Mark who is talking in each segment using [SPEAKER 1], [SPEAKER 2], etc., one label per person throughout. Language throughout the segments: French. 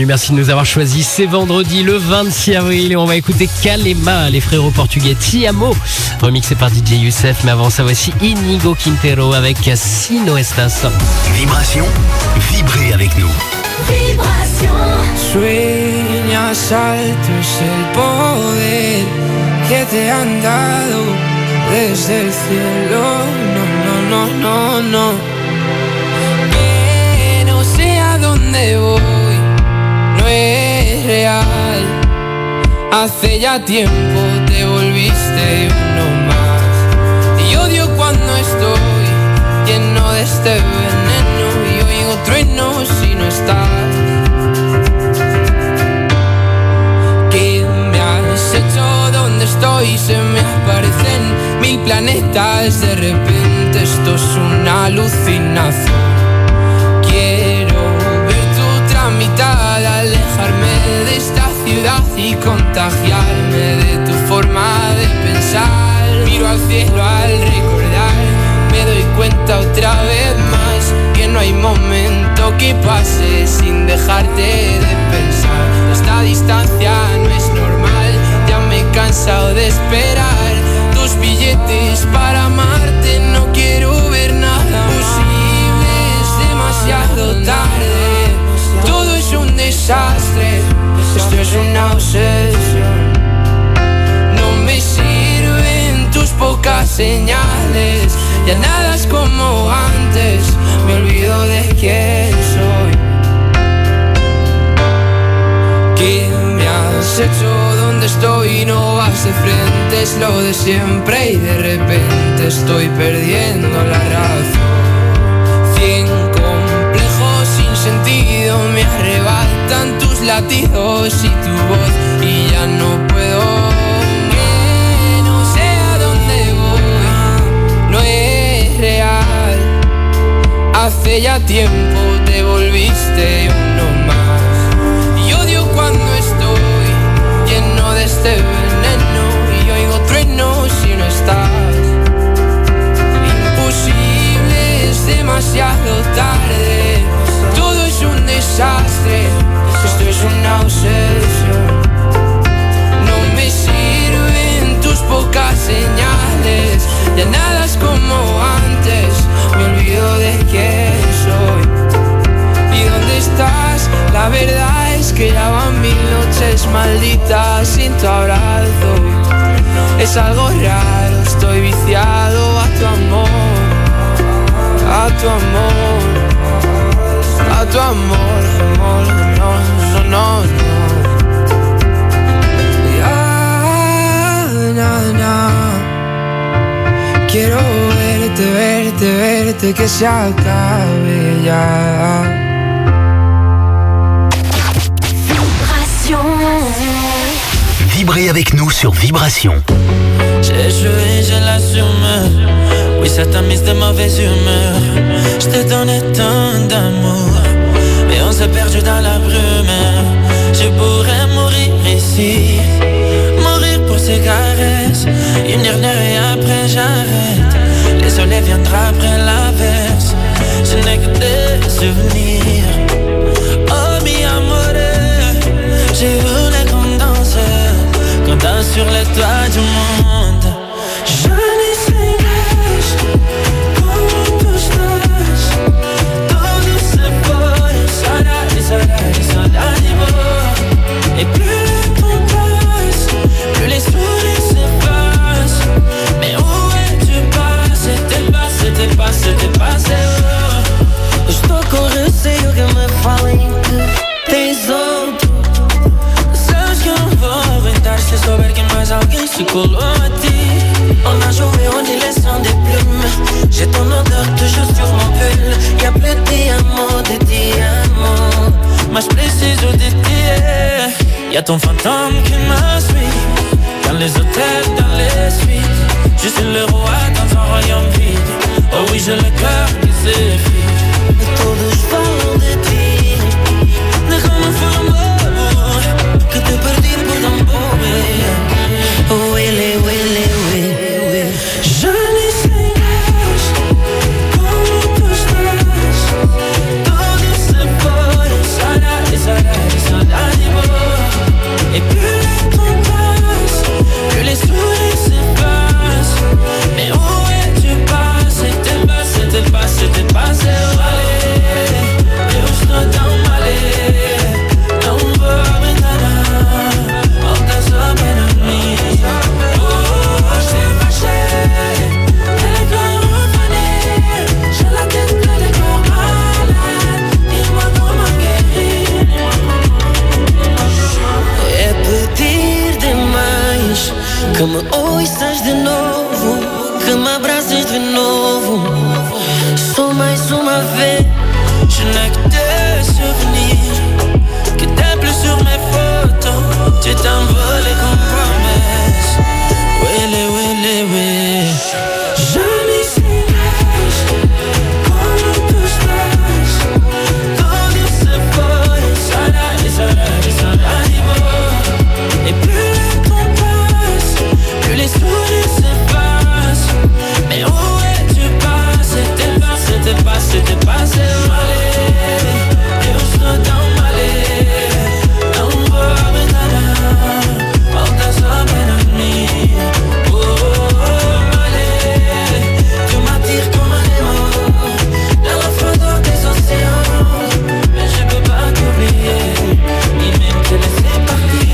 [SPEAKER 1] bienvenue, merci de nous avoir choisis. C'est vendredi le 26 avril et on va écouter Kalema, les frérots portugais Ti Amo, remixé par DJ Youssef. Mais avant ça, voici Inigo Quintero avec Si No Estas.
[SPEAKER 2] Vibration, vibrez avec nous.
[SPEAKER 3] Vibración.
[SPEAKER 4] Sueñas alto es el poder que te han dado desde el cielo. No, no, no, no, no. Que no sé a dónde voy, no es real. Hace ya tiempo te volviste uno más. Y odio cuando estoy lleno de este veneno y oigo truenos si no estás. ¿Qué me has hecho? ¿Dónde estoy? Se me aparecen 1000 planetas. De repente esto es una alucinación. Quiero ver tu tramitada, alejarme de esta ciudad y contagiarme de tu forma de pensar. Miro al cielo al recordar, me doy cuenta otra vez más que no hay momento que pase sin dejarte de pensar. Esta distancia no es normal, ya me he cansado de esperar tus billetes para amarte. No quiero ver nada posible, es demasiado tarde. Todo es un desastre, esto es una obsesión. No me sirven tus pocas señales, ya nada es como antes, me olvido de quién soy. ¿Qué me has hecho? ¿Dónde estoy? No vas de frente, es lo de siempre y de repente estoy perdiendo la razón. 100 complejos sin sentido me arrebatan tus latidos y tu voz y ya no puedo. Que no sé a dónde voy, no es real. Hace ya tiempo te volviste uno más. Y odio cuando estoy lleno de este veneno y oigo truenos si no estás. Imposible, es demasiado tarde. Todo es un desastre, esto es una obsesión. No me sirven tus pocas señales, ya nada es como antes, me olvido de quién soy. ¿Y dónde estás? La verdad es que ya van 1000 noches malditas sin tu abrazo. Es algo raro, estoy viciado a tu amor, a tu amor, a tu amor, amor, no, no, no, no. Ya, quiero verte, verte, verte, que se acabe ya.
[SPEAKER 2] Vibrez avec nous sur Vibration.
[SPEAKER 5] J'ai joué, je l'assume. Oui, ça t'a mis de mauvaise humeur. Je te donnais tant d'amour, mais on s'est perdu dans la brume. Je pourrais mourir ici, mourir pour ces caresses. Une dernière et après j'arrête. Le soleil viendra après l'averse. Je n'ai que des souvenirs. Oh mi amore, je voulais qu'on danse sur les toits du monde. Je n'y sais pas comment tu estás. Todo se pone sola et plus le temps passe, plus les sourires s'effacent. Mais où es-tu passé? T'es passé oh. Estou com receio que me falem que tens outro. Sabes que eu não vou aguentar se souber que mais alguém se colou a ti. On a joué en direction des plumes. J'ai ton odeur toujours sur mon pull. Y'a plus de diamants, mas preciso de ti. Y'a ton fantôme qui me suit dans les hôtels, dans les suites. Je suis le roi dans un royaume vide. Oh oui, j'ai le cœur qui s'effrite. Todos falam de ti. Déjame fue amor que te perdí por tan poco. Huele, huele, huele. Je n'y sais pas comment tu estás. Todo se pone sola. que me abraces de novo. Só mais uma vez. Je n'ai que tes souvenirs, que t'es plus sur mes photos. Tu t'envoles comme promesse. Wele, wele, wele. Jamais sais comment tout se passe. Todo se foi, ça et plus le temps passe, plus les sourires s'effacent. Mais où es-tu passé? C'était passé malé. Eu estou tão malé. Não vou aguentar. Falta só para mim. Oh, malé. Tu m'attires comme un aimant dans la froideur des océans. Mais je peux pas t'oublier, ni même te laisser partir.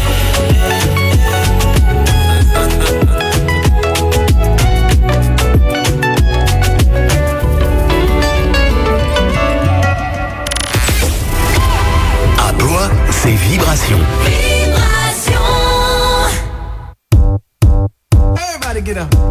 [SPEAKER 2] C'est Vibration.
[SPEAKER 3] Vibration.
[SPEAKER 6] Everybody get up.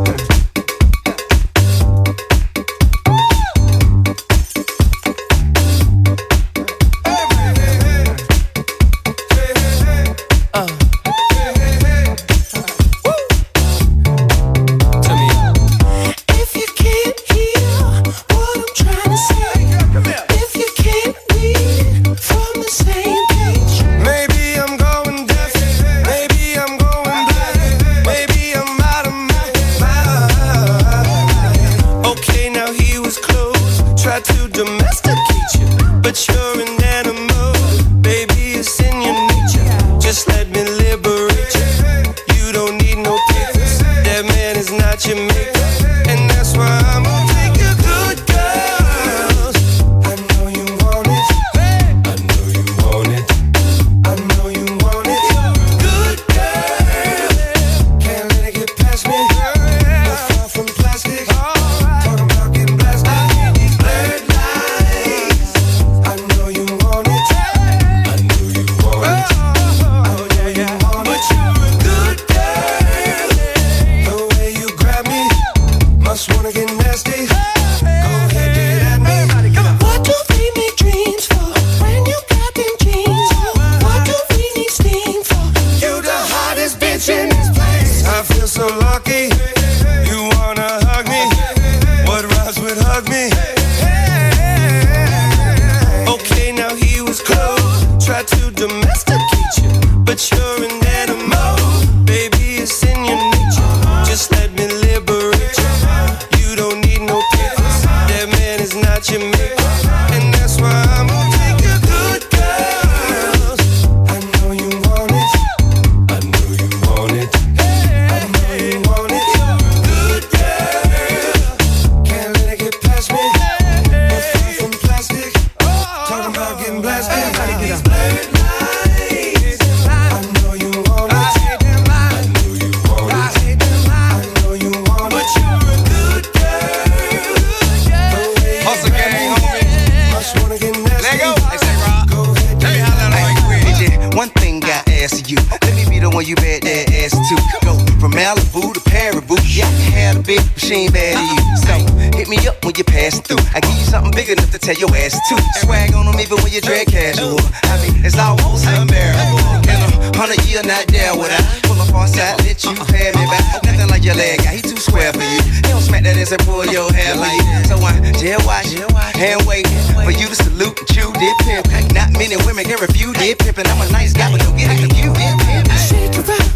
[SPEAKER 7] Tell your ass to swag on them even when you drag casual. I mean, it's almost unbearable. In 100 years, not there would I pull up on side, let you pay me back. Nothing like your leg guy, he too square for you. He don't smack that ass and pull your hair like so. I jail watch, hand wait for you to salute and chew dip pimp. Not many women can refuse dip pimpin'. I'm a nice guy, but don't get it confused.
[SPEAKER 5] Shake around,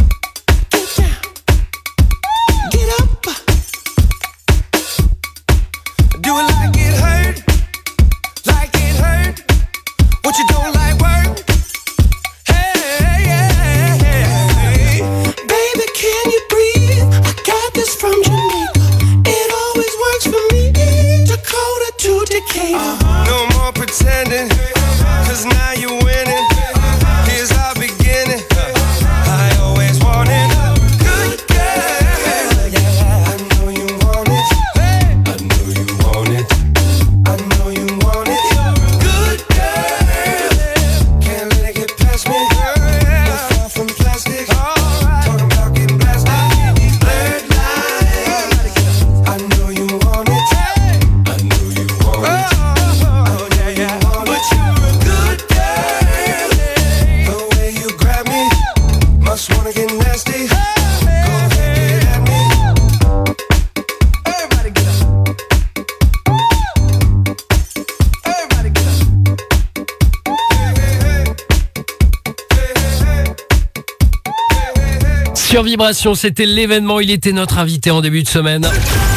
[SPEAKER 5] get down, get up.
[SPEAKER 6] Do it like it hurt. Like it hurt, what you don't like work? Hey, hey, hey,
[SPEAKER 5] baby, can you breathe? I got this from Jamaica. It always works for me. Dakota to Decatur.
[SPEAKER 6] No more pretending, 'cause now you're winning. Here's our beginning. I always wanted a good girl. Yeah, I know you want it. I know you want it. I know you want it. Good girl. Can't let it get past me. We're far from plastic. Talking about getting blasted. Blurred lines.
[SPEAKER 1] Sur Vibration, c'était l'événement. Il était notre invité en début de semaine.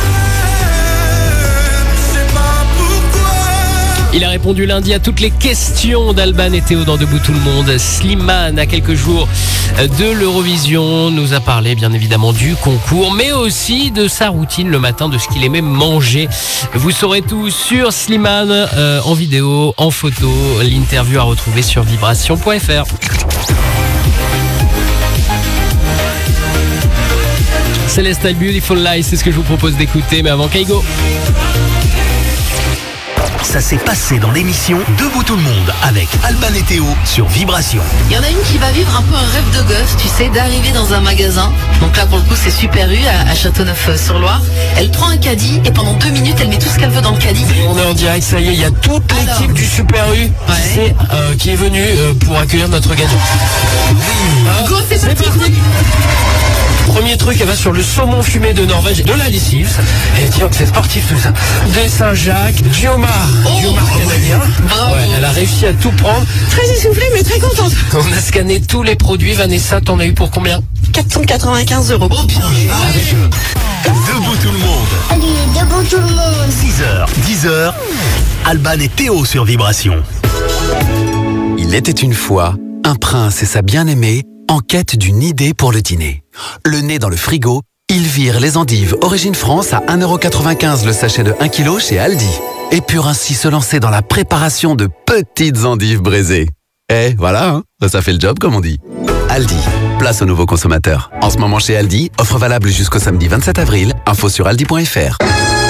[SPEAKER 1] Il a répondu lundi à toutes les questions d'Alban et Théo dans Debout tout le monde. Slimane, à quelques jours de l'Eurovision, nous a parlé bien évidemment du concours, mais aussi de sa routine le matin, de ce qu'il aimait manger. Vous saurez tout sur Slimane, en vidéo, en photo. L'interview à retrouver sur vibration.fr. Celestial Beautiful Lies, c'est ce que je vous propose d'écouter, mais avant Kaigo.
[SPEAKER 2] Ça s'est passé dans l'émission Debout tout le monde avec Alban et Théo sur Vibration.
[SPEAKER 3] Il y en a une qui va vivre un peu un rêve de gosse, tu sais, d'arriver dans un magasin. Donc là, pour le coup, c'est Super U à Châteauneuf-sur-Loire. Elle prend un caddie et pendant 2 minutes, elle met tout ce qu'elle veut dans le caddie.
[SPEAKER 8] On est en direct, ça y est, il y a toute l'équipe du Super U qui est venue pour accueillir notre gagnant.
[SPEAKER 3] Go, c'est parti.
[SPEAKER 8] Premier truc, elle va sur le saumon fumé de Norvège, de la lessive. Et tiens que c'est sportif tout ça. Des Saint-Jacques, Diomar canadien. Ouais, elle a réussi à tout prendre.
[SPEAKER 3] Très essoufflée, mais très contente.
[SPEAKER 8] On a scanné tous les produits. Vanessa, t'en as eu pour combien?
[SPEAKER 3] 495 €.
[SPEAKER 2] Debout tout le monde.
[SPEAKER 9] Allez, debout tout le monde.
[SPEAKER 2] 6h, 10h. Alban et Théo sur Vibration.
[SPEAKER 10] Il était une fois un prince et sa bien-aimée en quête d'une idée pour le dîner. Le nez dans le frigo, ils virent les endives Origine France à 1,95 € le sachet de 1 kg chez Aldi et purent ainsi se lancer dans la préparation de petites endives braisées. Et voilà, hein, ça fait le job comme on dit. Aldi, place aux nouveaux consommateurs. En ce moment chez Aldi, offre valable jusqu'au samedi 27 avril. Info sur aldi.fr.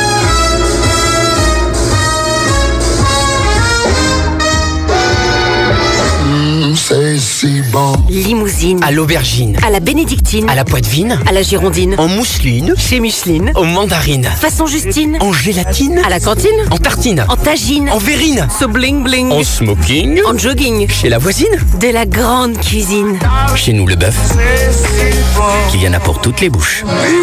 [SPEAKER 9] C'est si bon.
[SPEAKER 11] Limousine.
[SPEAKER 8] À l'aubergine.
[SPEAKER 11] À la bénédictine.
[SPEAKER 8] À la poitevine.
[SPEAKER 11] À la girondine.
[SPEAKER 8] En mousseline.
[SPEAKER 11] Chez Micheline.
[SPEAKER 8] En mandarine.
[SPEAKER 11] Façon Justine.
[SPEAKER 8] En gélatine.
[SPEAKER 11] À la cantine.
[SPEAKER 8] En tartine.
[SPEAKER 11] En tagine.
[SPEAKER 8] En verrine.
[SPEAKER 11] So bling bling.
[SPEAKER 8] En smoking.
[SPEAKER 11] En jogging.
[SPEAKER 8] Chez la voisine.
[SPEAKER 11] De la grande cuisine.
[SPEAKER 8] Chez nous, le bœuf. Qu'il y en a pour toutes les bouches.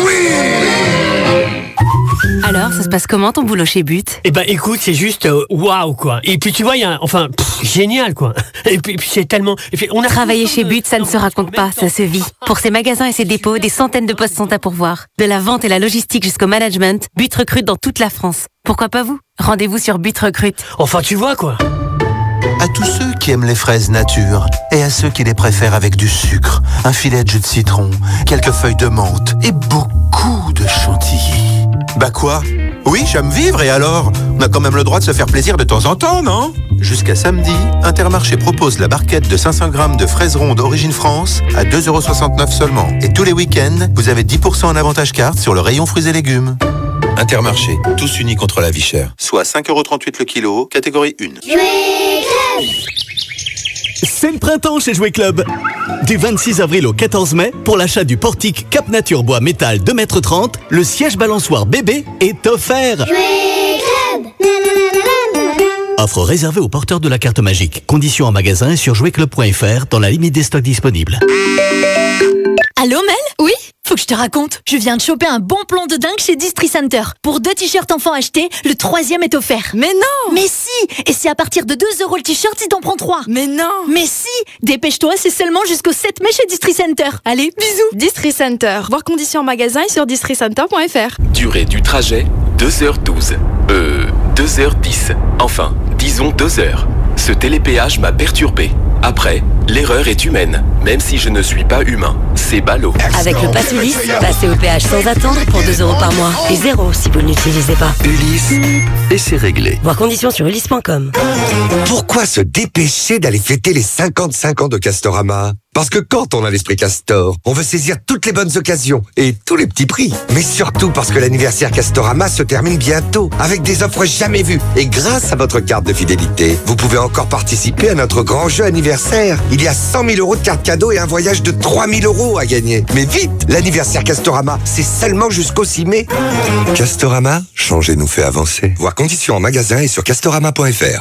[SPEAKER 11] Alors, ça se passe comment ton boulot chez But?
[SPEAKER 12] Eh ben écoute, c'est juste waouh quoi. Et puis tu vois, il y a génial quoi. Et puis c'est tellement
[SPEAKER 11] Travailler chez But, ça ne se raconte pas, ça se vit. Pour ses magasins et ses dépôts, des centaines de postes sont à pourvoir. De la vente et la logistique jusqu'au management, But recrute dans toute la France. Pourquoi pas vous? Rendez-vous sur But Recrute.
[SPEAKER 12] Enfin tu vois quoi.
[SPEAKER 13] À tous ceux qui aiment les fraises nature et à ceux qui les préfèrent avec du sucre, un filet de jus de citron, quelques feuilles de menthe et beaucoup de chantilly.
[SPEAKER 14] Bah quoi? Oui, j'aime vivre et alors? On a quand même le droit de se faire plaisir de temps en temps, non?
[SPEAKER 13] Jusqu'à samedi, Intermarché propose la barquette de 500 grammes de fraises rondes Origine France à 2,69 € seulement. Et tous les week-ends, vous avez 10% en avantage carte sur le rayon fruits et légumes.
[SPEAKER 14] Intermarché, tous unis contre la vie chère.
[SPEAKER 13] Soit 5,38 € le kilo, catégorie 1.
[SPEAKER 15] C'est le printemps chez Jouet Club. Du 26 avril au 14 mai, pour l'achat du portique Cap Nature Bois Métal 2,30 m, le siège balançoire bébé est offert.
[SPEAKER 9] Jouet Club.
[SPEAKER 15] Offre réservée aux porteurs de la carte magique. Conditions en magasin et sur jouetclub.fr dans la limite des stocks disponibles.
[SPEAKER 16] Allô Mel? Oui? Faut que je te raconte. Je viens de choper un bon plan de dingue chez Distri Center. Pour 2 t-shirts enfants achetés, le 3e est offert.
[SPEAKER 17] Mais non!
[SPEAKER 16] Mais si! Et c'est à partir de 2 € le t-shirt si t'en prends 3.
[SPEAKER 17] Mais non!
[SPEAKER 16] Mais si! Dépêche-toi, c'est seulement jusqu'au 7 mai chez Distri Center. Allez, bisous!
[SPEAKER 17] Distri Center. Voir conditions en magasin et sur districenter.fr.
[SPEAKER 18] Durée du trajet, 2h12. 2h10. Enfin, disons 2 heures. Ce télépéage m'a perturbé. Après, l'erreur est humaine, même si je ne suis pas humain. C'est ballot.
[SPEAKER 11] Avec le pass Ulysse, passez au péage sans attendre pour 2 € par mois. Et 0 si vous ne l'utilisez pas.
[SPEAKER 2] Ulysse, et c'est réglé.
[SPEAKER 11] Voir conditions sur ulysse.com.
[SPEAKER 19] Pourquoi se dépêcher d'aller fêter les 55 ans de Castorama? Parce que quand on a l'esprit Castor, on veut saisir toutes les bonnes occasions et tous les petits prix. Mais surtout parce que l'anniversaire Castorama se termine bientôt avec des offres jamais vues. Et grâce à votre carte de fidélité, vous pouvez encore participer à notre grand jeu anniversaire. Il y a 100 000 € de cartes cadeaux et un voyage de 3 000 € à gagner. Mais vite, l'anniversaire Castorama, c'est seulement jusqu'au 6 mai. Castorama, changer nous fait avancer. Voir conditions en magasin et sur castorama.fr.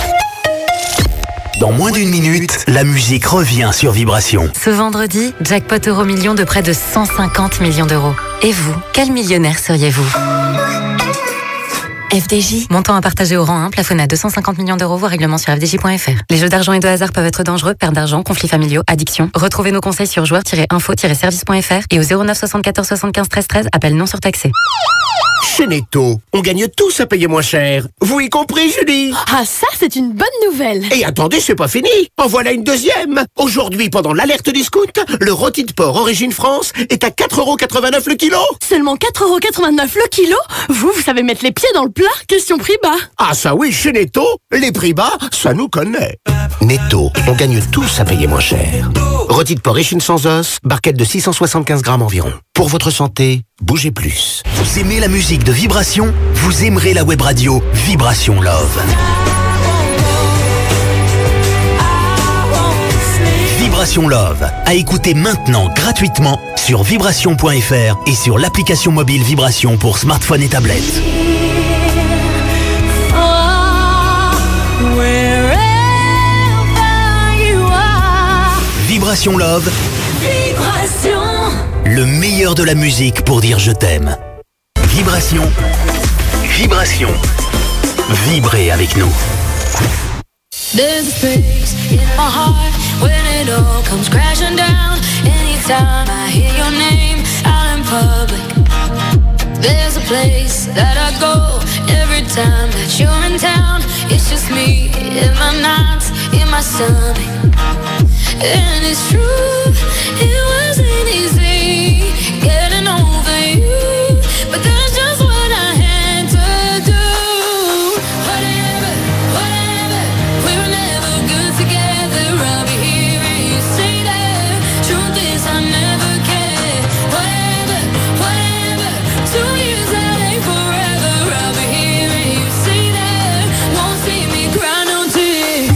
[SPEAKER 2] Dans moins d'1 minute, la musique revient sur Vibration.
[SPEAKER 11] Ce vendredi, jackpot Euromillions de près de 150 millions d'euros. Et vous, quel millionnaire seriez-vous? FDJ. Montant à partager au rang 1, plafonné à 250 millions d'euros, voire règlement sur FDJ.fr. Les jeux d'argent et de hasard peuvent être dangereux, perte d'argent, conflits familiaux, addiction. Retrouvez nos conseils sur joueurs-info-service.fr et au 09 74 75 13 13, appel non surtaxé.
[SPEAKER 20] Chez Netto, on gagne tous à payer moins cher. Vous y compris, Julie?
[SPEAKER 17] Ah, ça, c'est une bonne nouvelle.
[SPEAKER 20] Et attendez, c'est pas fini. En voilà une deuxième. Aujourd'hui, pendant l'alerte du scout, le rôti de porc Origine France est à 4,89€ le kilo.
[SPEAKER 17] Seulement 4,89€ le kilo? Vous savez mettre les pieds dans le plat? Question prix bas.
[SPEAKER 20] Ah ça oui, chez Netto, les prix bas, ça nous connaît. Netto, on gagne tous à payer moins cher. Rôti de porc échine sans os, barquette de 675 grammes environ. Pour votre santé, bougez plus.
[SPEAKER 2] Vous aimez la musique de Vibration? Vous aimerez la web radio Vibration Love. Vibration Love, à écouter maintenant gratuitement sur vibration.fr et sur l'application mobile Vibration pour smartphone et tablette. Vibration Love.
[SPEAKER 16] Vibration.
[SPEAKER 2] Le meilleur de la musique pour dire je t'aime. Vibration. Vibration. Vibrez avec nous.
[SPEAKER 21] There's a space in my heart when it all comes crashing down. Anytime I hear your name out in public, there's a place that I go every time that you're in town. It's just me in my nights, in my stomach. And it's true, it wasn't easy getting over you, but that's just what I had to do. Whatever, we were never good together. I'll be here and you say that. Truth is I never cared. Whatever, 2 years that ain't forever. I'll be here and you say that. Won't see me cry no tears.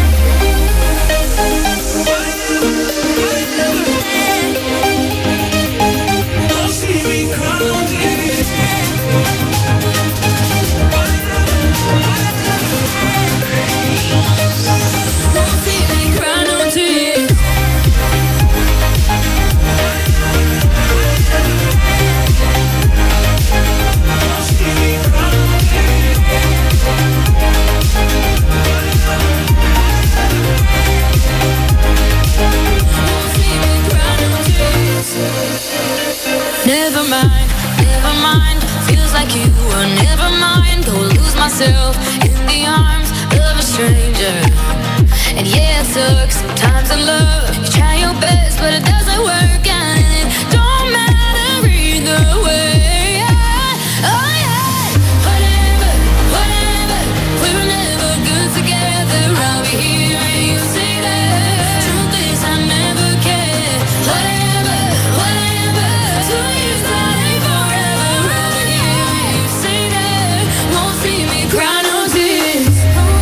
[SPEAKER 21] Never mind, feels like you were never mind. Go lose myself in the arms of a stranger. And yeah, it sucks sometimes in love. You try your best, but it doesn't work. And it don't matter either way. Oh yeah, whatever, we were never good together. I'll be here and you say that. Truth is I never cared. Whatever, 2 years that ain't forever. I'll be here and you say that. Won't see me cry no tears.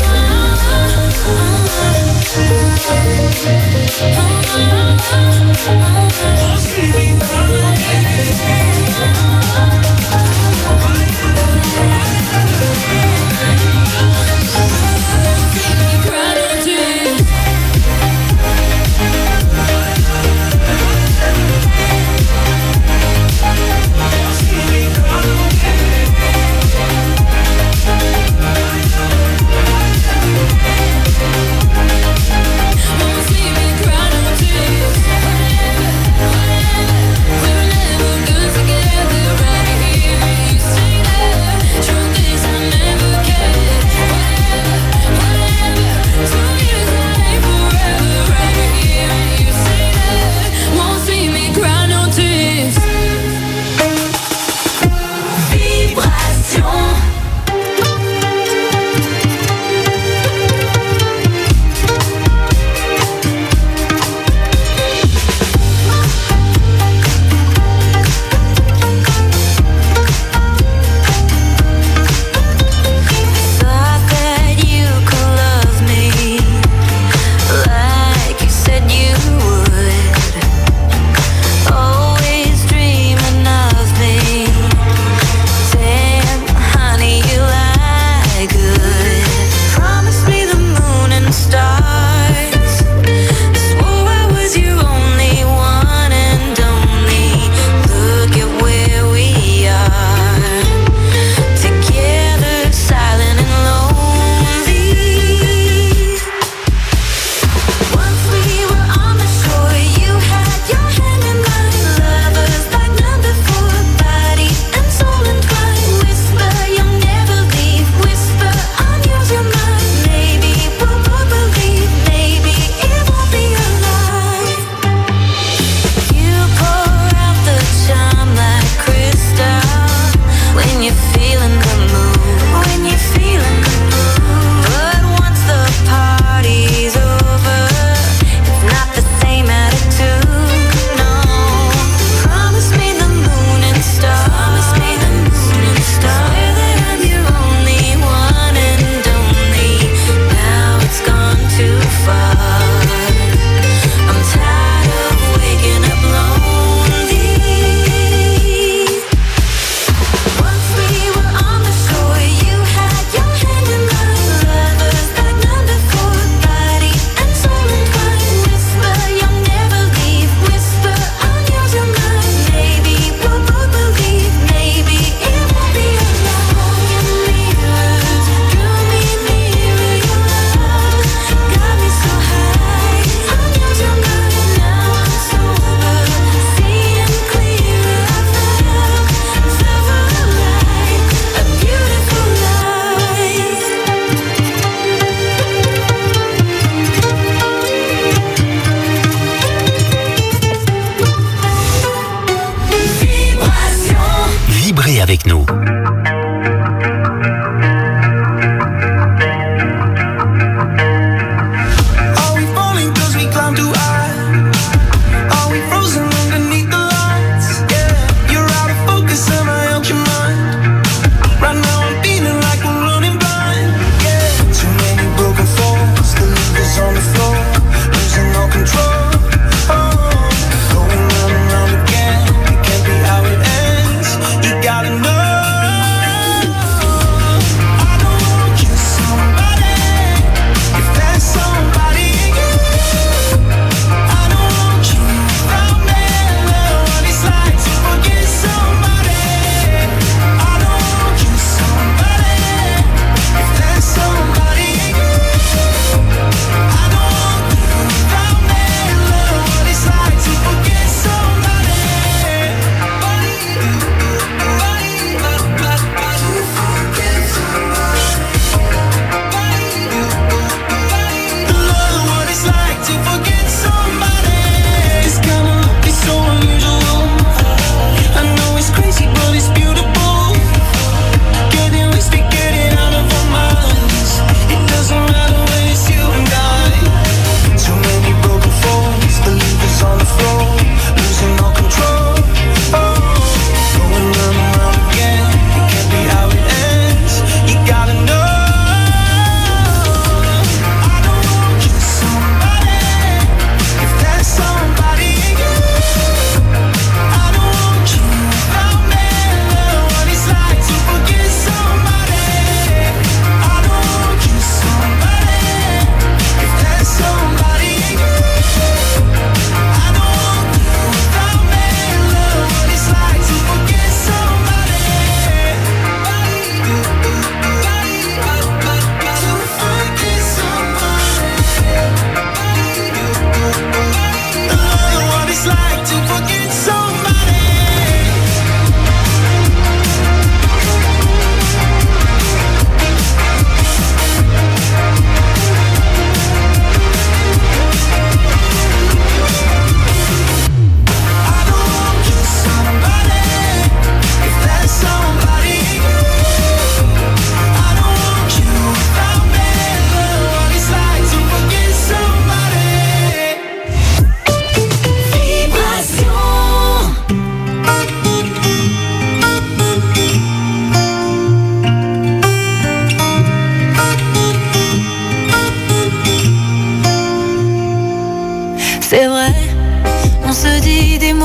[SPEAKER 21] Won't see me cry no tears.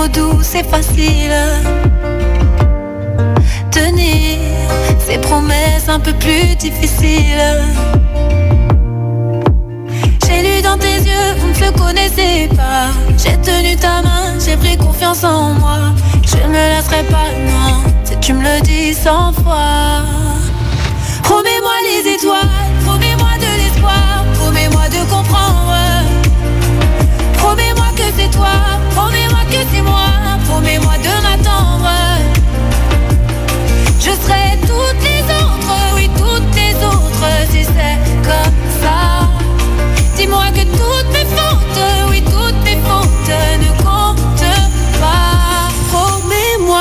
[SPEAKER 21] trop doux, c'est facile. Tenir ses promesses un peu plus difficiles. J'ai lu dans tes yeux, vous ne te connaissez pas. J'ai tenu ta main, j'ai pris confiance en moi. Je ne me laisserai pas, non, si tu me le dis 100 fois. Promets-moi les étoiles, promets-moi de l'espoir, promets-moi de comprendre. Promets-moi que c'est toi, promets-moi que c'est moi, promets-moi de m'attendre. Je serai toutes les autres, oui toutes les autres, si c'est comme ça. Dis-moi que toutes mes fautes, oui toutes mes fautes ne comptent pas. Promets-moi.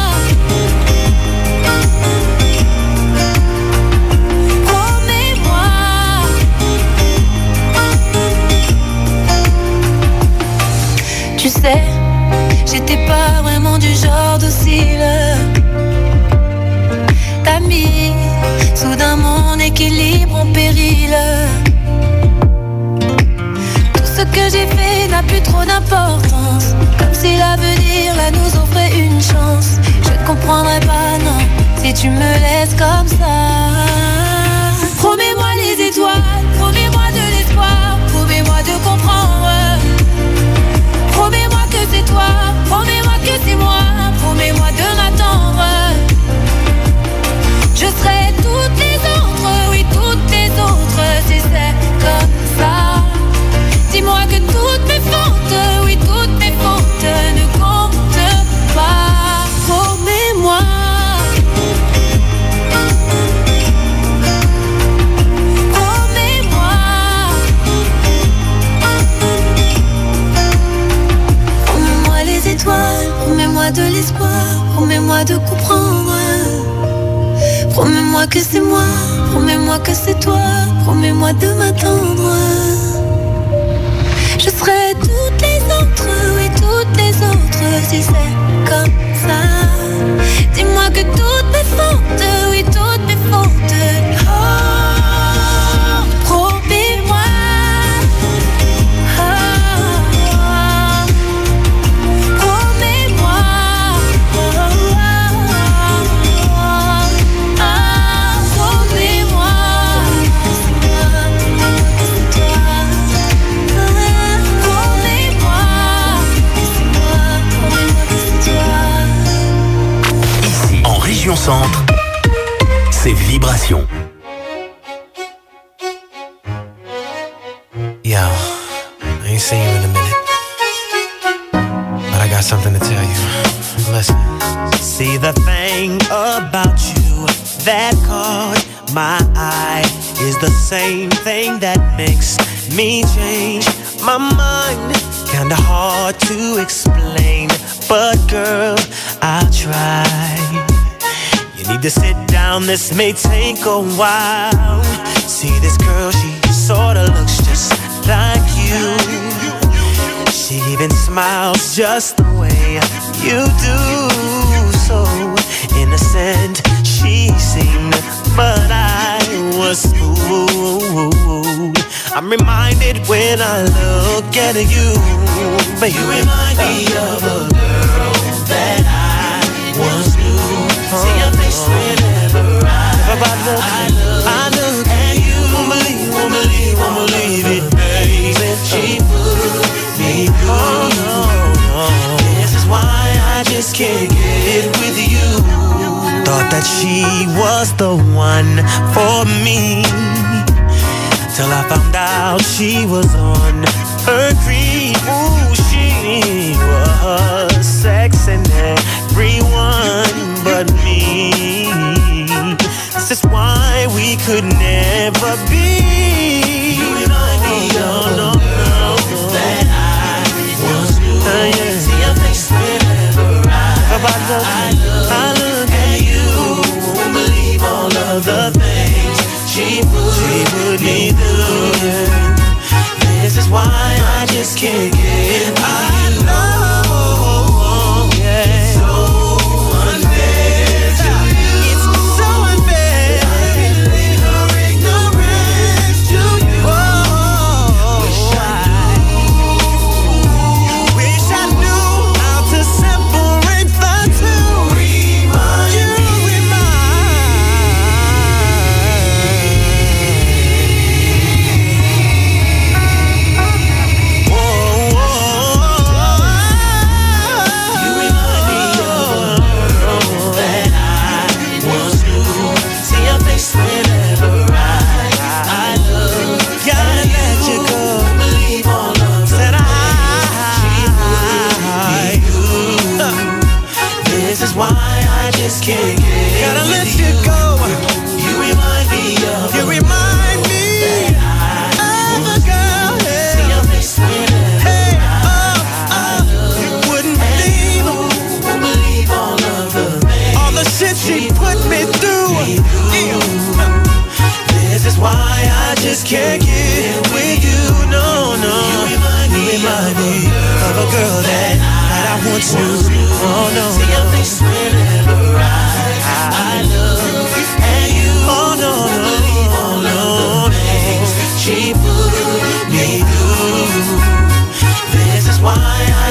[SPEAKER 21] Promets-moi. Tu sais, j'étais pas vraiment du genre docile. T'as mis soudain mon équilibre en péril. Ce que j'ai fait n'a plus trop d'importance. Comme si l'avenir là nous offrait une chance. Je ne comprendrai pas, non, si tu me laisses comme ça. Promets-moi les étoiles, promets-moi de l'espoir, promets-moi de comprendre. Promets-moi que c'est toi, promets-moi que c'est moi, promets-moi de m'attendre. Je serai toutes les autres, oui toutes les autres, si c'est comme ça. Dis-moi que toutes mes fautes, oui toutes mes fautes ne comptent pas. Promets-moi. Promets-moi. Promets-moi les étoiles, promets-moi de l'espoir, promets-moi de comprendre. Promets-moi que c'est moi, promets-moi que c'est toi, promets-moi de m'attendre. Je serai toutes les autres, oui toutes les autres, si c'est comme ça. Dis-moi que toutes mes fautes, oui toutes mes fautes. Oh, promets-moi. Oh, promets-moi. Oh, promets-moi.
[SPEAKER 2] Région Centre, c'est Vibration.
[SPEAKER 4] Yo, I ain't seen you in a minute, but I got something to tell you. Listen.
[SPEAKER 22] See, the thing about you that caught my eye is the same thing that makes me change my mind. Kinda hard to explain, but girl, I'll try. Need to sit down, this may take a while. See this girl, she sorta looks just like you. She even smiles just the way you do. So innocent she seemed, but I was fooled. I'm reminded when I look at you, baby. You remind me of a girl that I once knew. See your face whenever I look at you. Won't believe it, baby. She put me through. This is why I just can't get with you. Thought that she was the one for me, till I found out she was on her creep. Ooh, she was sexing everyone but me. This is why we could never be. You remind me of the girl that I once knew. Yeah. See your face whenever I look at you. Won't believe all of the things she put me through. This is why I just can't get by.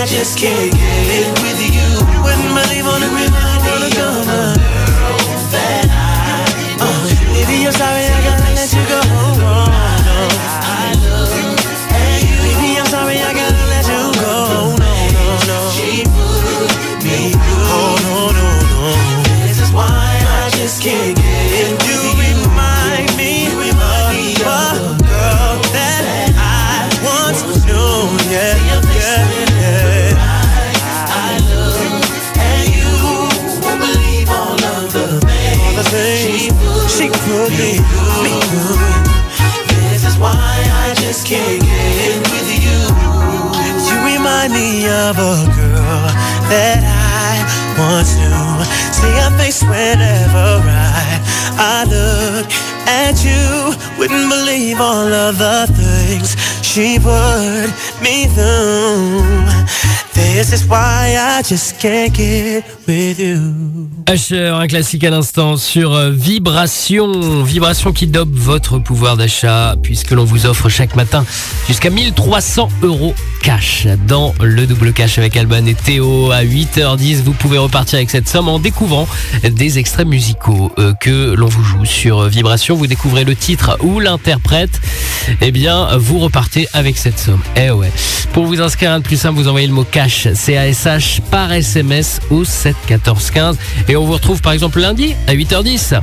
[SPEAKER 22] I just can't get with you. You wouldn't believe all the women I wanna come on. Baby, I'm sorry, I gotta let you go. Baby, I'm sorry, I gotta let you go. This is why I just can't get with you. Remind me of a girl that I once knew. Yeah, yeah. I love you, and you won't believe all of the things she put me through. This is why I just can't get with you. You remind me of a girl that I once knew. See her face whenever I look at you. Wouldn't believe all of the things she put me through. This is why I just can't get with you.
[SPEAKER 1] Usher, un classique à l'instant sur Vibration. Vibration qui dope votre pouvoir d'achat puisque l'on vous offre chaque matin jusqu'à 1300 € cash dans le double cash avec Alban et Théo. À 8h10, vous pouvez repartir avec cette somme en découvrant des extraits musicaux que l'on vous joue sur Vibration. Vous découvrez le titre ou l'interprète. Eh bien, vous repartez avec cette somme. Eh ouais. Pour vous inscrire, un de plus simple, vous envoyez le mot cash, CASH, par SMS au 7 14 15. Et on vous retrouve par exemple lundi à 8h10.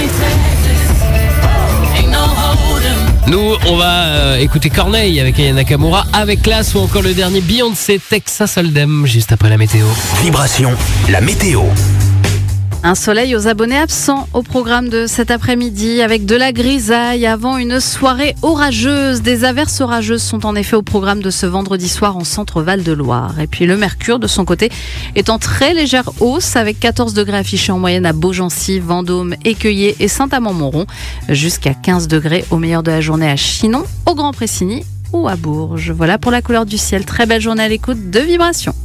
[SPEAKER 1] Nous, on va écouter Corneille avec Aya Nakamura, avec Classe ou encore le dernier Beyoncé, Texas Hold'em, juste après la météo.
[SPEAKER 2] Vibration, la météo.
[SPEAKER 5] Un soleil aux abonnés absents au programme de cet après-midi avec de la grisaille avant une soirée orageuse. Des averses orageuses sont en effet au programme de ce vendredi soir en centre Val-de-Loire. Et puis le mercure de son côté est en très légère hausse avec 14 degrés affichés en moyenne à Beaugency, Vendôme, Écueillé et Saint-Amand-Montrond. Jusqu'à 15 degrés au meilleur de la journée à Chinon, au Grand Pressigny ou à Bourges. Voilà pour la couleur du ciel. Très belle journée à l'écoute de Vibration.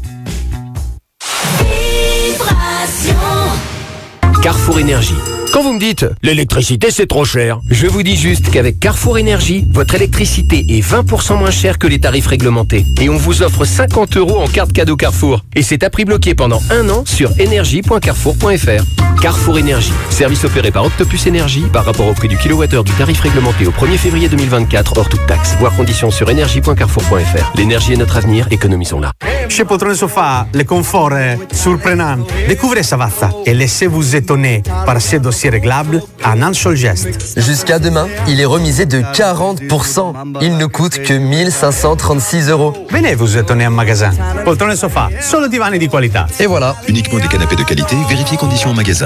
[SPEAKER 7] Carrefour Énergie. Quand vous me dites « l'électricité c'est trop cher », je vous dis juste qu'avec Carrefour Énergie, votre électricité est 20% moins chère que les tarifs réglementés. Et on vous offre 50 € en carte cadeau Carrefour. Et c'est à prix bloqué pendant 1 an sur énergie.carrefour.fr. Carrefour Énergie. Service opéré par Octopus Énergie par rapport au prix du kilowattheure du tarif réglementé au 1er février 2024 hors toute taxe. Voir conditions sur énergie.carrefour.fr. L'énergie est notre avenir, économisons-la.
[SPEAKER 23] Chez Poltrone Sofa, le confort est surprenant. Découvrez Savazza et laissez-vous étonner par ces dossiers réglables en un seul geste.
[SPEAKER 24] Jusqu'à demain, il est remisé de 40%. Il ne coûte que 1536 €.
[SPEAKER 23] Venez vous étonner en magasin. Poltrone Sofa, solo divani di qualità.
[SPEAKER 24] Et voilà.
[SPEAKER 25] Uniquement des canapés de qualité, vérifiez conditions en magasin.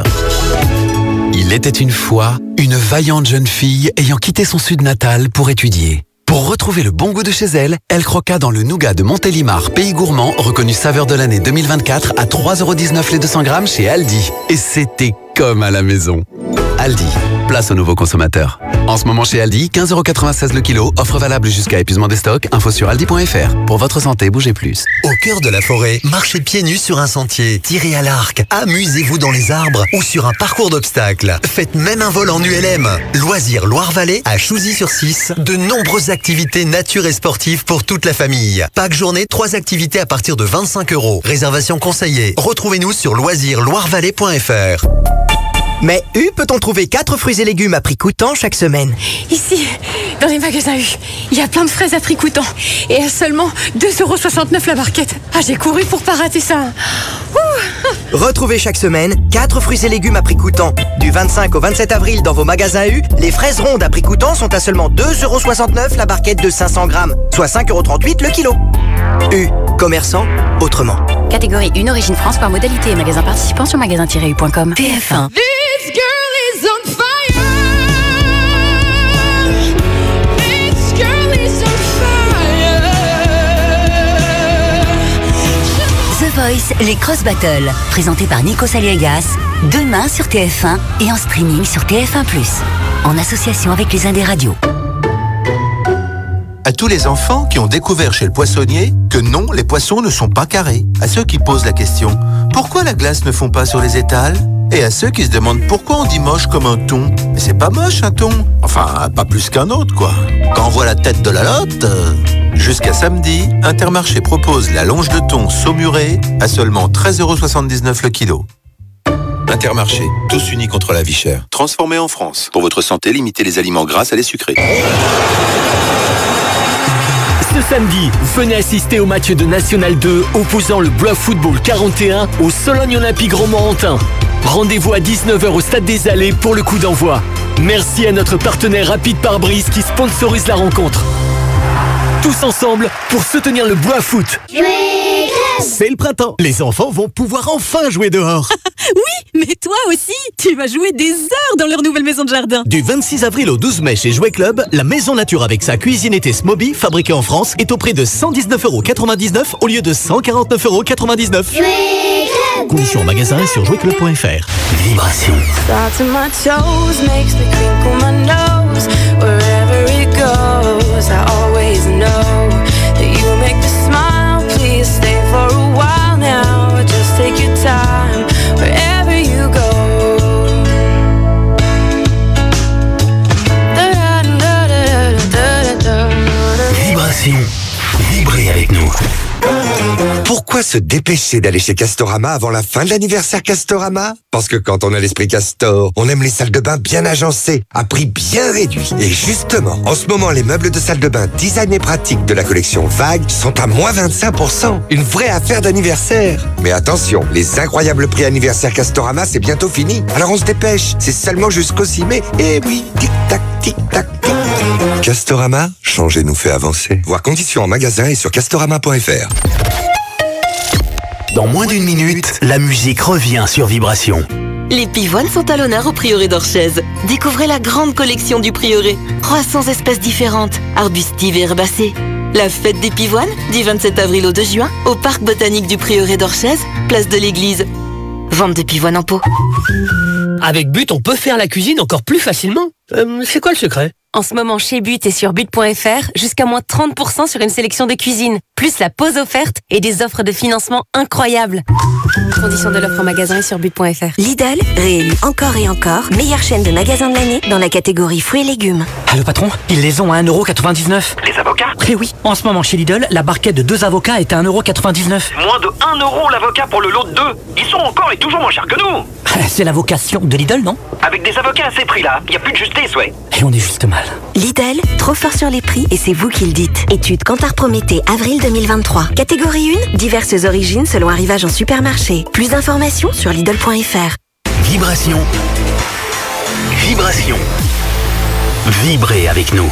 [SPEAKER 10] Il était une fois une vaillante jeune fille ayant quitté son sud natal pour étudier. Pour retrouver le bon goût de chez elle, elle croqua dans le nougat de Montélimar, pays gourmand, reconnu saveur de l'année 2024 à 3,19 € les 200 grammes chez Aldi. Et c'était comme à la maison. Aldi, place aux nouveaux consommateurs. En ce moment chez Aldi, 15,96 € le kilo, offre valable jusqu'à épuisement des stocks, info sur aldi.fr. Pour votre santé, bougez plus.
[SPEAKER 2] Au cœur de la forêt, marchez pieds nus sur un sentier, tirez à l'arc, amusez-vous dans les arbres ou sur un parcours d'obstacles. Faites même un vol en ULM. Loisirs Loire-Vallée à Chouzy-sur-Cisse, de nombreuses activités nature et sportives pour toute la famille. Pack journée, 3 activités à partir de 25 €. Réservation conseillée. Retrouvez-nous sur loisirsloirevallée.fr.
[SPEAKER 26] Mais U peut-on trouver 4 fruits et légumes à prix coûtant chaque semaine?
[SPEAKER 17] Ici, dans les magasins U, il y a plein de fraises à prix coûtant. Et à seulement 2,69 € la barquette. Ah, j'ai couru pour pas rater ça. Ouh.
[SPEAKER 26] Retrouvez chaque semaine 4 fruits et légumes à prix coûtant. Du 25 au 27 avril dans vos magasins U, les fraises rondes à prix coûtant sont à seulement 2,69 € la barquette de 500 grammes, soit 5,38 € le kilo. U, commerçant autrement.
[SPEAKER 11] Catégorie 1 Origine France par modalité et magasin participant sur magasin-u.com. TF1.
[SPEAKER 21] This girl is on fire. This girl is on fire.
[SPEAKER 27] The Voice, les Cross Battles, présenté par Nico Saliegas, demain sur TF1 et en streaming sur TF1+, en association avec les Indes Radios.
[SPEAKER 13] À tous les enfants qui ont découvert chez le poissonnier que non, les poissons ne sont pas carrés. À ceux qui posent la question, pourquoi la glace ne fond pas sur les étals? Et à ceux qui se demandent pourquoi on dit moche comme un thon. Mais c'est pas moche un thon. Enfin, pas plus qu'un autre, quoi. Quand on voit la tête de la lotte... Jusqu'à samedi, Intermarché propose la longe de thon saumurée à seulement 13,79 € le kilo.
[SPEAKER 25] Intermarché, tous unis contre la vie chère.
[SPEAKER 13] Transformé en France. Pour votre santé, limitez les aliments gras à les sucrés.
[SPEAKER 7] Ce samedi, venez assister au match de National 2 opposant le Blois Football 41 au Sologne Olympique Romorantin. Rendez-vous à 19h au Stade des Allées pour le coup d'envoi. Merci à notre partenaire Rapide Pare-Brise qui sponsorise la rencontre. Tous ensemble pour soutenir le Blois Foot.
[SPEAKER 3] C'est le printemps. Les enfants vont pouvoir enfin jouer dehors.
[SPEAKER 6] Oui, mais toi aussi, tu vas jouer des heures dans leur nouvelle maison de jardin.
[SPEAKER 3] Du 26 avril au 12 mai chez Jouet Club, la maison nature avec sa cuisine été Smoby, fabriquée en France, est au prix de 119,99 € au lieu de 149,99 €. Conditions en magasin et sur jouetclub.fr. Vibration.
[SPEAKER 21] Starting my toes makes me crinkle my nose. Wherever it goes, I always know that you make me smile. Please stay for a while now. Just take your time wherever you go.
[SPEAKER 2] Vibration. Vibrez avec nous. Pourquoi se dépêcher d'aller chez Castorama avant la fin de l'anniversaire Castorama? Parce que quand on a l'esprit Castor, on aime les salles de bain bien agencées, à prix bien réduit. Et justement, en ce moment, les meubles de salle de bain design et pratique de la collection Vague sont à moins 25%. Une vraie affaire d'anniversaire. Mais attention, les incroyables prix anniversaire Castorama, c'est bientôt fini. Alors on se dépêche, c'est seulement jusqu'au 6 mai. Et oui, tic-tac, tic-tac, tic. Castorama, changer nous fait avancer. Voir conditions en magasin et sur castorama.fr.
[SPEAKER 8] Dans moins d'une minute, la musique revient sur Vibration.
[SPEAKER 11] Les pivoines sont à l'honneur au Prieuré d'Orchez. Découvrez la grande collection du Prieuré. 300 espèces différentes, arbustives et herbacées. La fête des pivoines, du 27 avril au 2 juin, au Parc botanique du Prieuré d'Orchez, place de l'église. Vente de pivoines en pot.
[SPEAKER 1] Avec But, on peut faire la cuisine encore plus facilement. C'est quoi le secret?
[SPEAKER 11] En ce moment, chez But et sur but.fr, jusqu'à moins 30% sur une sélection de cuisine. Plus la pause offerte et des offres de financement incroyables. Conditions de l'offre en magasin et sur but.fr.
[SPEAKER 27] Lidl, réélu encore et encore, meilleure chaîne de magasins de l'année dans la catégorie fruits et légumes.
[SPEAKER 9] Allô patron, ils les ont à 1,99 €.
[SPEAKER 12] Les avocats?
[SPEAKER 9] Eh oui, en ce moment chez Lidl, la barquette de 2 avocats est à 1,99 €.
[SPEAKER 12] Moins de 1 € l'avocat pour le lot de 2. Ils sont encore et toujours moins chers que nous.
[SPEAKER 9] C'est la vocation de Lidl, non?
[SPEAKER 12] Avec des avocats à ces prix-là, il n'y a plus de justice, ouais.
[SPEAKER 9] Et on est juste mal.
[SPEAKER 27] Lidl, trop fort sur les prix et c'est vous qui le dites. Étude Kantar Prométhée, avril 2023. Catégorie 1, diverses origines selon arrivage en supermarché. Plus d'informations sur Lidl.fr.
[SPEAKER 8] Vibration. Vibration. Vibrez avec nous.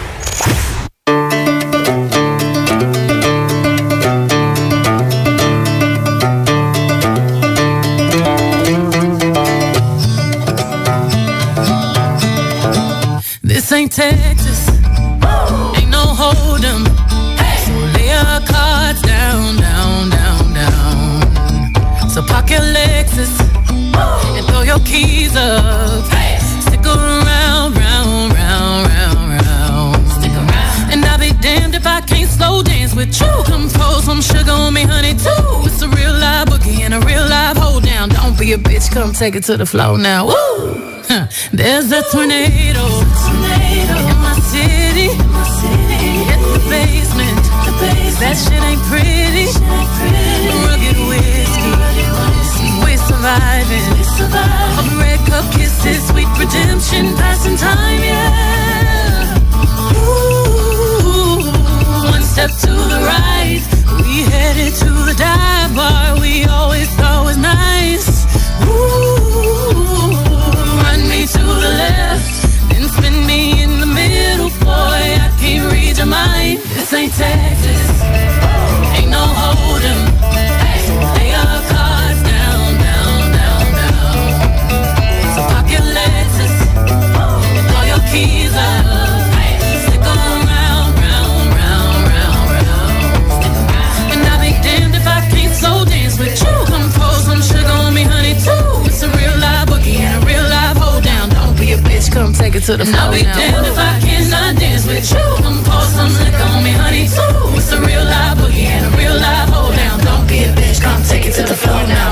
[SPEAKER 21] This ain't Texas, ain't no hold 'em. So lay your cards down, down, down, down. So park your Lexus and throw your keys up. Stick around, round, round, round, round. Stick around. And I'll be damned if I can't slow dance with you. Come pour some sugar on me, honey, too. It's a real live boogie and a real live hold down. Don't be a bitch, come take it to the floor now. Woo! There's a tornado in my city. Hit the basement. That shit ain't pretty. Rugged whiskey. We're surviving. Of red cup kisses, sweet redemption, passing time, yeah. Ooh, one step to the right. We headed to the dive bar we always thought was nice. Ooh, run me to the left, then spin me in the middle, boy, I can't read your mind. This ain't Texas, ain't no hold'em, so lay your cards down, down, down, down. So park your Lexus, and throw your keys up. Stick around, round, round, round, round. And I'll be damned if I can't slow dance with you. Come pour some sugar on me, honey, too. It's a real live boogie and a real live hold down. Don't be a bitch, come take it to the floor. I'll be damned if I cannot dance with you. Come pour some liquor on me, honey, too. It's a real live boogie and a real live hold down. Don't be a bitch, come take it to the floor now.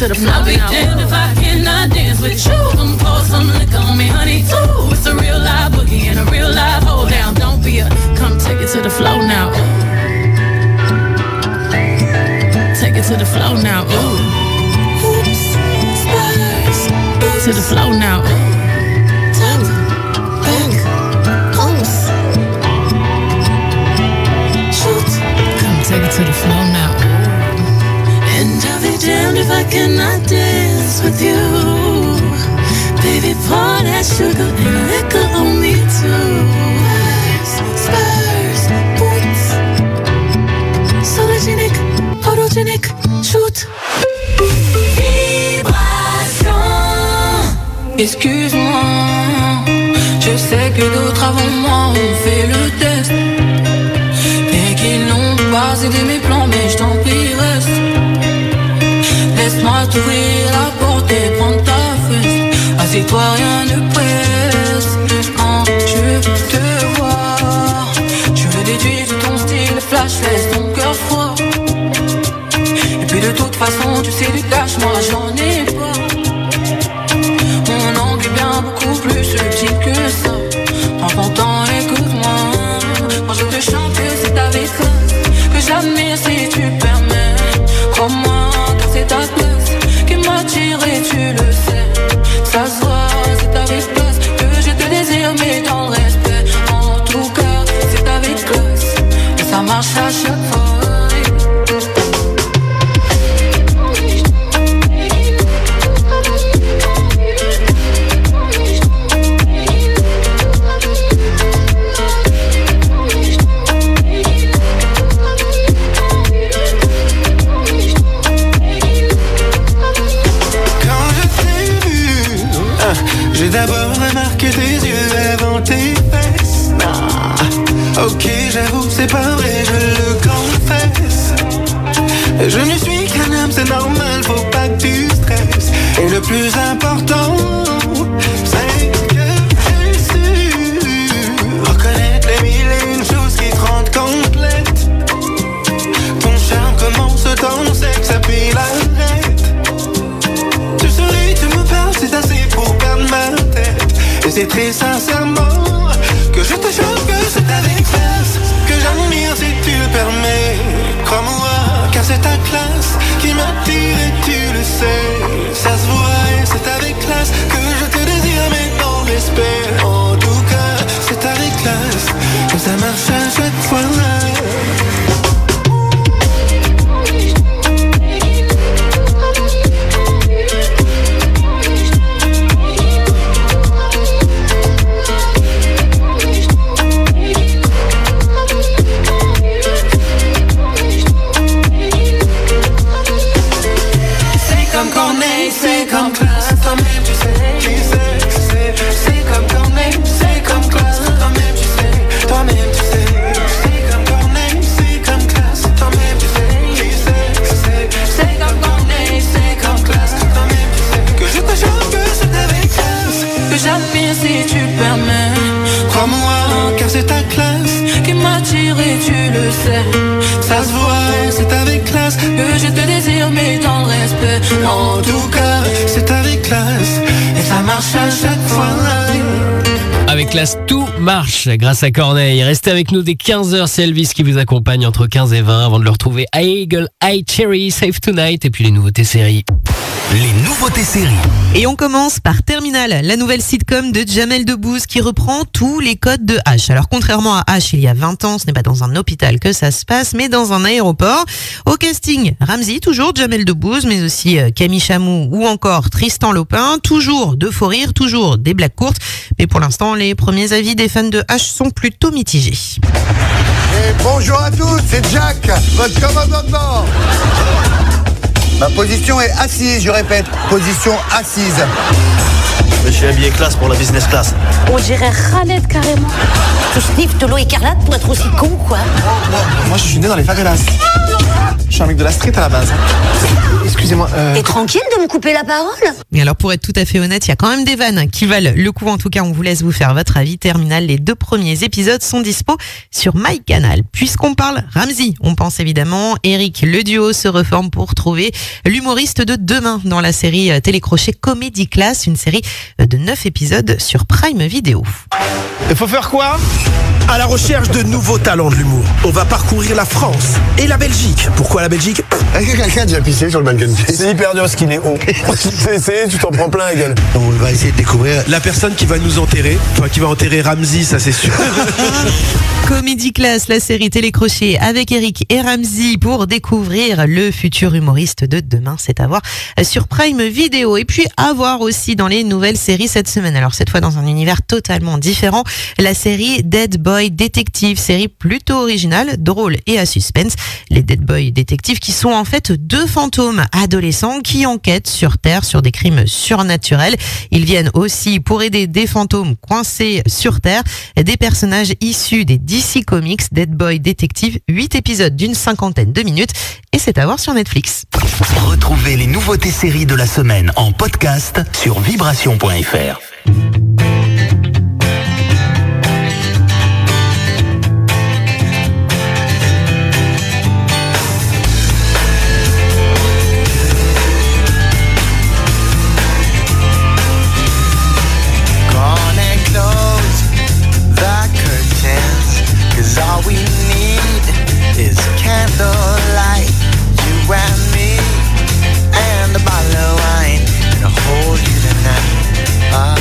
[SPEAKER 21] to the floor. I'll be damned if I cannot dance with you. Come pour some liquor on me, honey, too. It's a real live boogie and a real live hold down. Don't be a, come take it to the floor now. Take it to the floor now. Ooh. Oops, spurs. To the floor now. Top, back, close. Shoot. Come take it to the floor now. And I'll be damned if I cannot dance with you. Baby, pour that sugar and liquor on me too. Spurs, boots. Sologenic, photogenic, shoot. Excuse-moi, je sais que d'autres avant moi ont fait le test et qu'ils n'ont pas aidé mes plans, mais je t'en prie reste. Laisse-moi t'ouvrir la porte et prendre ta fesse. Assieds-toi, rien ne presse. Quand je te vois, je le déduis de ton style flash, laisse ton cœur froid. Et puis de toute façon, tu sais du cash, moi j'en ai pas. Beaucoup plus subtil que ça. Prends ton temps, écoute-moi. Quand je te chante que c'est avec classe, que j'admire si tu permets. Crois-moi, car c'est ta classe qui m'attire et tu le sais. Ça se voit, c'est avec classe que je te désire, mais dans le respect. En tout cas, c'est avec classe et ça marche à chaque fois.
[SPEAKER 22] J'ai d'abord remarqué tes yeux avant tes fesses. Ah, ok, j'avoue, c'est pas vrai, je le confesse. Je ne suis qu'un homme, c'est normal, faut pas que tu stresses. Et le plus important, c'est que j'ai su reconnaître les mille et une choses qui te rendent complète. Ton charme commence dans le sexe, puis l'arrête. Tu souris, tu me parles, c'est assez pour perdre ma tête. Et c'est très sincèrement que je te choque, que c'est avec classe que j'admire si tu le permets. Crois-moi, car c'est ta classe qui m'attire et tu le sais. Ça se voit et c'est avec classe que je te désire, mais dans l'esprit. En tout cas, c'est avec classe que ça marche à chaque fois. C'est comme classe, toi-même tu sais, c'est comme Corneille, c'est comme classe, toi-même tu sais, c'est comme Corneille, c'est comme classe, toi-même tu sais, c'est comme Corneille, c'est comme classe, toi-même tu sais, que je te chante que c'est avec classe, que j'admire si tu permets, crois-moi, car c'est ta classe qui m'attire et tu le sais, ça se voit, c'est avec classe que je te désire, mais dans le respect, en tout cas, c'est avec classe et ça marche à chaque fois.
[SPEAKER 1] Avec classe, tout marche grâce à Corneille. Restez avec nous dès 15h, c'est Elvis qui vous accompagne entre 15 et 20 avant de le retrouver à Eagle Eye Cherry, Save Tonight et puis les nouveautés séries.
[SPEAKER 4] Les nouveautés séries. Et on commence par Terminal, la nouvelle sitcom de Jamel Debbouze qui reprend tous les codes de H. Alors contrairement à H il y a 20 ans, ce n'est pas dans un hôpital que ça se passe, mais dans un aéroport. Au casting, Ramzy, toujours Jamel Debbouze, mais aussi Camille Chamou ou encore Tristan Lopin. Toujours de faux rires, toujours des blagues courtes. Mais pour l'instant, les premiers avis des fans de H sont plutôt mitigés.
[SPEAKER 14] Et bonjour à tous, c'est Jack, votre commandant de bord. Ma position est assise, je répète, position assise.
[SPEAKER 15] Je suis habillé classe pour la business class.
[SPEAKER 16] On dirait Khaled carrément. Tu sniffes de l'eau écarlate pour être aussi con, quoi.
[SPEAKER 14] Moi je suis né dans les favelas.
[SPEAKER 5] Je suis un mec de la street à la base. Excusez-moi.
[SPEAKER 10] Et tranquille de me couper la parole.
[SPEAKER 4] Et alors pour être tout à fait honnête, il y a quand même des vannes qui valent le coup. En tout cas, on vous laisse vous faire votre avis. Terminal, les 2 premiers épisodes sont dispo sur MyCanal. Puisqu'on parle Ramzy, on pense évidemment Eric. Le duo se reforme pour trouver l'humoriste de demain dans la série télécrochet Comedy Class, une série de 9 épisodes sur Prime Video.
[SPEAKER 18] Il faut faire quoi ? À la recherche de nouveaux talents de l'humour. On va parcourir la France et la Belgique. Pourquoi la Belgique ?
[SPEAKER 14] Est-ce que quelqu'un a déjà pissé sur le mannequin de pied ?
[SPEAKER 18] C'est hyper dur ce qu'il est haut. Tu peux essayer, tu t'en prends plein la gueule.
[SPEAKER 14] On va essayer de découvrir
[SPEAKER 18] la personne qui va nous enterrer, enfin qui va enterrer Ramzy, ça c'est sûr.
[SPEAKER 4] Comedy Class, la série télécrochet avec Eric et Ramzy pour découvrir le futur humoriste de demain. C'est à voir sur Prime Video. Et puis à voir aussi dans les nouvelles séries cette semaine. Alors cette fois dans un univers totalement différent. La série Dead Boy Detective, série plutôt originale, drôle et à suspense. Les Dead Boy Detective qui sont en fait 2 fantômes adolescents qui enquêtent sur Terre sur des crimes surnaturels. Ils viennent aussi pour aider des fantômes coincés sur Terre, des personnages issus des DC Comics. Dead Boy Detective, 8 épisodes d'une 50aine de minutes et c'est à voir sur Netflix.
[SPEAKER 8] Retrouvez les nouveautés séries de la semaine en podcast sur vibration.fr.
[SPEAKER 22] All we need is candlelight, you and me, and a bottle of wine to hold you tonight.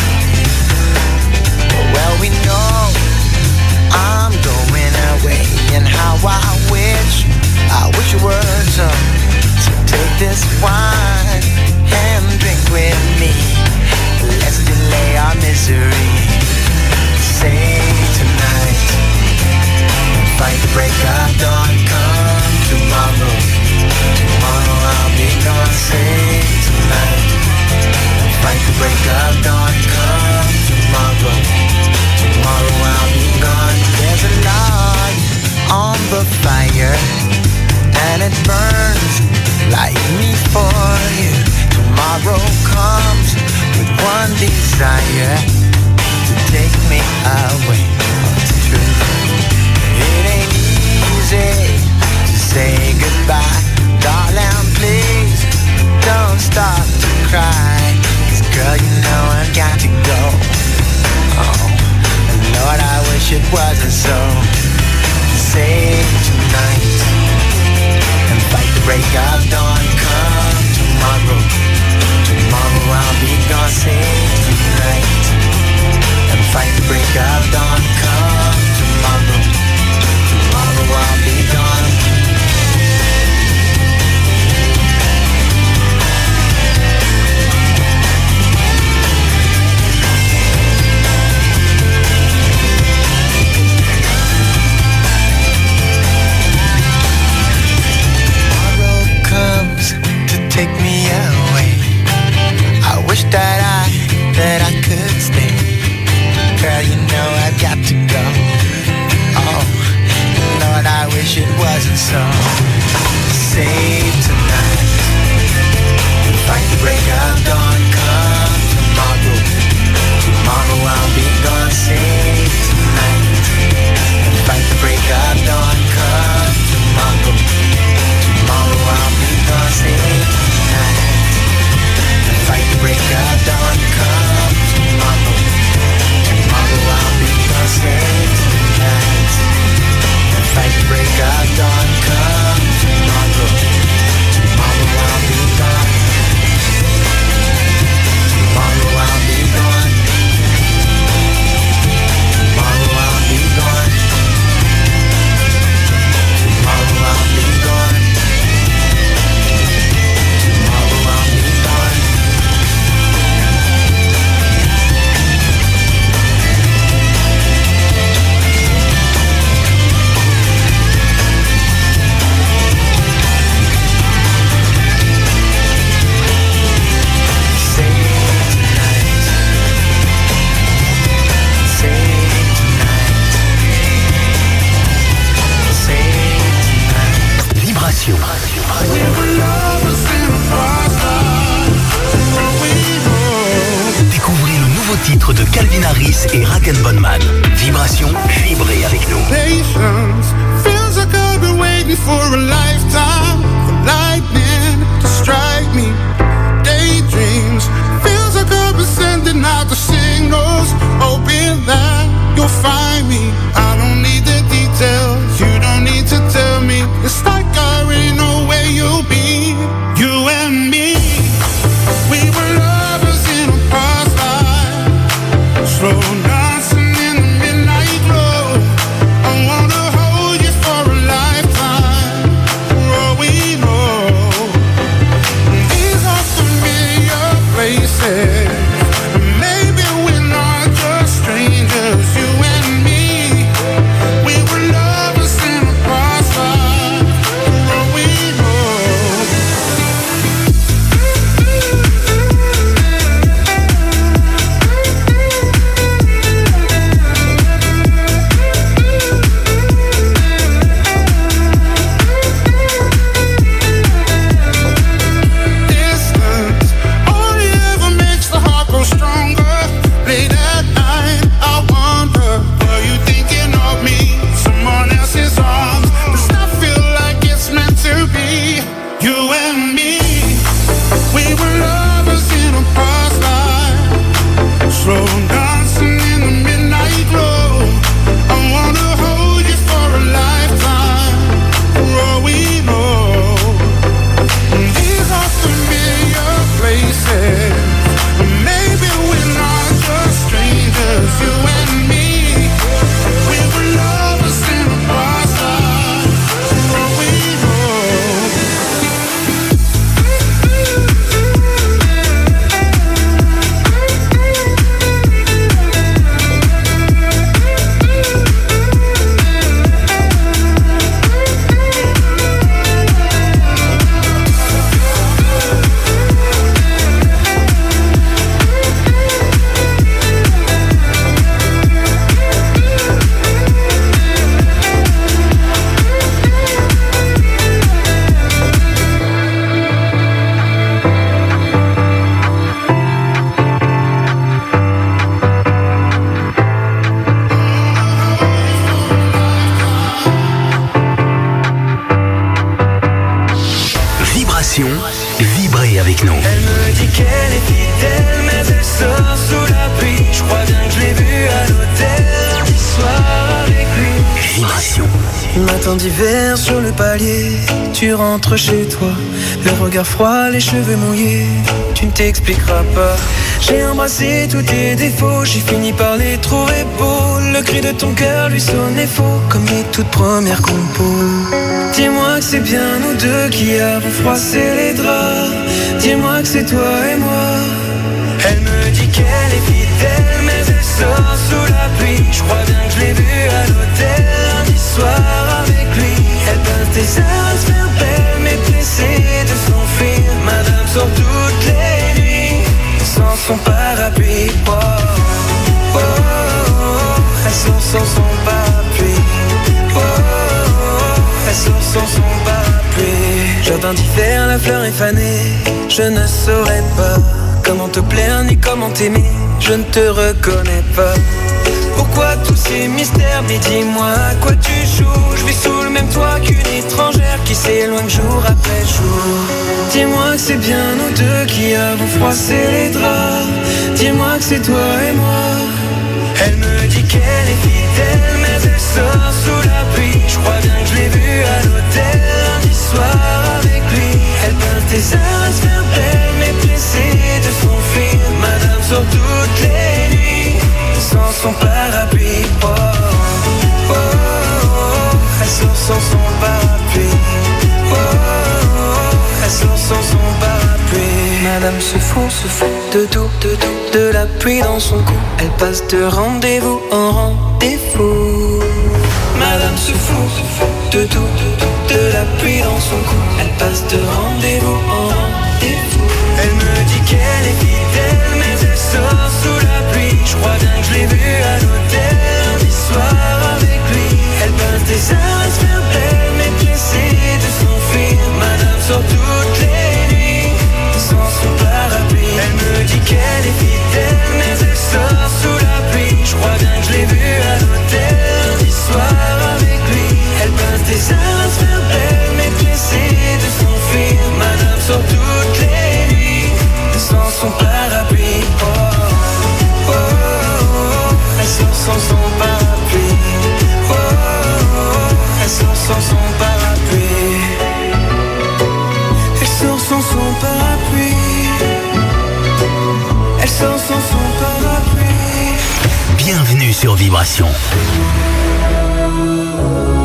[SPEAKER 22] Well, we know I'm going away, and how I wish you were so take this wine and drink with me. Let's delay our misery. Say tonight. Fight the break of dawn, come tomorrow. Tomorrow I'll be gone, say tonight. Fight the break of dawn, come tomorrow. Tomorrow I'll be gone. There's a log on the fire, and it burns like me for you. Tomorrow comes with one desire, to take me away. It's true. It ain't easy to say goodbye. Darling, please don't stop to cry. 'Cause girl, you know I've got to go. Oh, and Lord, I wish it wasn't so. Save tonight and fight the break of dawn. Come tomorrow. Tomorrow I'll be gone. Save tonight and fight the break of dawn. Come tomorrow. Tomorrow I'll be gone. Tomorrow comes to take me away. I wish that I could stay. Girl, you know I've got to go. Oh, Lord, I wish it wasn't so. Save tonight. Fight the break of dawn. Come tomorrow. Tomorrow I'll be gone. Save tonight. Fight the break of dawn. Come tomorrow. Tomorrow I'll be gone. Save tonight. Fight the break of dawn. Come tomorrow. Tomorrow I'll be gone. Save tonight. Fight the break of dawn, come tomorrow.
[SPEAKER 8] titres de Calvin Harris et Ragan Bonman. Vibration, vibrez avec nous.
[SPEAKER 17] Patience feels like I've been waiting for a lifetime for lightning to strike me. Daydreams feels like I've been sending out the signals, hoping that you'll find me. I don't need the details, you don't need to tell me. It's like I already know where you'll be. You and me, we were lovers in a past life, slow dancing in the midnight glow. I wanna hold you for a lifetime, for all we know. These are familiar places, maybe we're not just strangers. You and me, we were lovers in a past life, for all we know. Distance only ever makes the heart grow stronger. Late at night, I wonder, were you thinking of me? Someone else's arms. Does that feel like it's meant to be? You and me, we were lovers in a past life, slow dancing in the midnight glow. I wanna hold you for a lifetime, for all we know. These are familiar places, maybe we're not just strangers. You and me, we were lovers in a past life, for all we know.
[SPEAKER 8] Vibration, vibrez avec nous.
[SPEAKER 22] Elle me dit qu'elle est fidèle, mais elle sort sous la pluie. Je crois bien que je l'ai vue à l'hôtel lundi soir avec lui.
[SPEAKER 8] Vibration.
[SPEAKER 22] Matin d'hiver sur le palier, tu rentres chez toi, le regard froid, les cheveux mouillés, tu ne t'expliqueras pas. J'ai embrassé tous tes défauts, j'ai fini par les trouver beaux. Le cri de ton cœur lui sonnait faux, comme les toutes premières compos. Dis-moi que c'est bien nous deux qui avons froissé les draps. Dis-moi que c'est toi et moi. Elle me dit qu'elle est fidèle, mais elle sort sous la pluie. Je crois bien que je l'ai vue à l'hôtel lundi soir avec lui. Elle pince des airs, elle se fait belle, mais pressée de s'enfuir. Madame sort toutes les nuits sans son parapluie. Oh, oh, oh, oh. Elle sort sans son parapluie. Oh, oh, oh. Elle sort sans son parapluie. Jardin d'hiver, la fleur est fanée. Je ne saurais pas comment te plaire ni comment t'aimer. Je ne te reconnais pas. Pourquoi tous ces mystères? Mais dis-moi à quoi tu joues. Je vis sous le même toit qu'une étrangère qui s'éloigne jour après jour. Dis-moi que c'est bien nous deux qui avons froissé les draps. Dis-moi que c'est toi et moi. Elle me dit qu'elle est fidèle, mais elle sort sous la pluie. Je crois bien que je l'ai vue à l'hôtel lundi soir avec lui. Elle pince des airs, elle se fait belle, mais pressée de s'enfuir. Madame sort toutes les nuits sans son parapluie. Oh, oh, oh, oh. Elle sort sans son parapluie. Oh, oh, oh. Elle sort sans son parapluie. Madame se fout de tout, de la pluie dans son cou. Elle passe de rendez-vous en rendez-vous. Madame se fout de tout, de la pluie dans son cou. Elle passe de rendez-vous en rendez-vous. Elle me dit qu'elle est fidèle, mais elle sort sous la pluie. Je crois bien que je l'ai vue à l'hôtel lundi soir avec lui. Elle pince des airs, elle se fait belle, mais pressée de s'enfuir. Madame sort toutes les nuits sans son parapluie. Elle me dit qu'elle est fidèle, mais elle sort
[SPEAKER 8] Bienvenue sur Vibration.